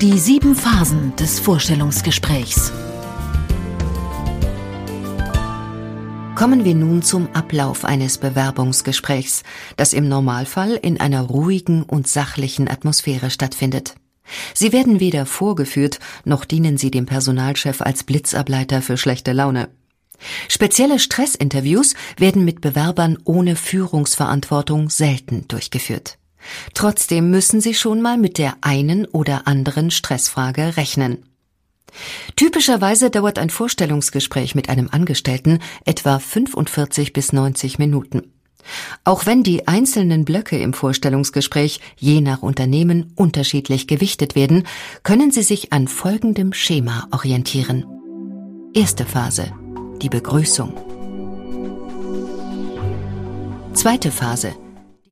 Die 7 Phasen des Vorstellungsgesprächs. Kommen wir nun zum Ablauf eines Bewerbungsgesprächs, das im Normalfall in einer ruhigen und sachlichen Atmosphäre stattfindet. Sie werden weder vorgeführt, noch dienen sie dem Personalchef als Blitzableiter für schlechte Laune. Spezielle Stressinterviews werden mit Bewerbern ohne Führungsverantwortung selten durchgeführt. Trotzdem müssen Sie schon mal mit der einen oder anderen Stressfrage rechnen. Typischerweise dauert ein Vorstellungsgespräch mit einem Angestellten etwa 45 bis 90 Minuten. Auch wenn die einzelnen Blöcke im Vorstellungsgespräch je nach Unternehmen unterschiedlich gewichtet werden, können Sie sich an folgendem Schema orientieren. Erste Phase: die Begrüßung. Zweite Phase: